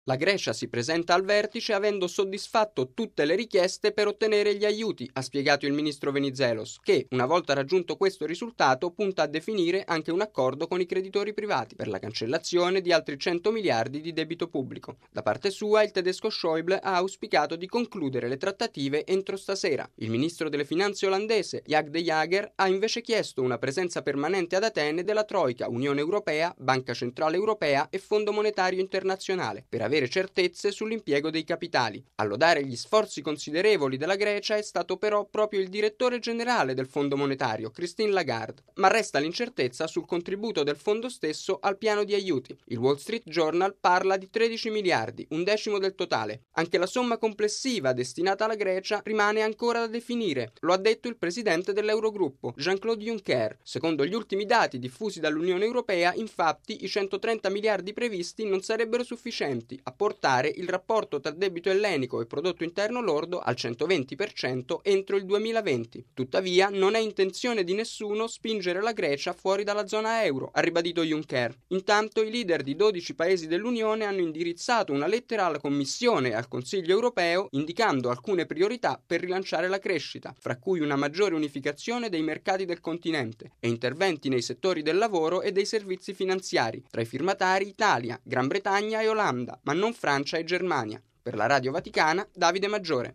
La Grecia si presenta al vertice avendo soddisfatto tutte le richieste per ottenere gli aiuti, ha spiegato il ministro Venizelos, che, una volta raggiunto questo risultato, punta a definire anche un accordo con i creditori privati per la cancellazione di altri 100 miliardi di debito pubblico. Da parte sua, il tedesco Schäuble ha auspicato di concludere le trattative entro stasera. Il ministro delle finanze olandese, Jagd de Jager, ha invece chiesto una presenza permanente ad Atene della Troika, Unione Europea, Banca Centrale Europea e Fondo Monetario Internazionale, per avere certezze sull'impiego dei capitali. A lodare gli sforzi considerevoli della Grecia è stato però proprio il direttore generale del Fondo Monetario, Christine Lagarde, ma resta l'incertezza sul contributo del fondo stesso al piano di aiuti. Il Wall Street Journal parla di 13 miliardi, un decimo del totale. Anche la somma complessiva destinata alla Grecia rimane ancora da definire, lo ha detto il presidente dell'Eurogruppo, Jean-Claude Juncker. Secondo gli ultimi dati diffusi dall'Unione Europea, infatti, i 130 miliardi previsti non sarebbero sufficienti a portare il rapporto tra debito ellenico e prodotto interno lordo al 120% entro il 2020. Tuttavia, non è intenzione di nessuno spingere la Grecia fuori dalla zona euro, ha ribadito Juncker. Intanto, i leader di 12 paesi dell'Unione hanno indirizzato una lettera alla Commissione e al Consiglio europeo indicando alcune priorità per rilanciare la crescita, fra cui una maggiore unificazione dei mercati del continente e interventi nei settori del lavoro e dei servizi finanziari. Tra i firmatari Italia, Gran Bretagna e Olanda, ma non Francia e Germania. Per la Radio Vaticana, Davide Maggiore.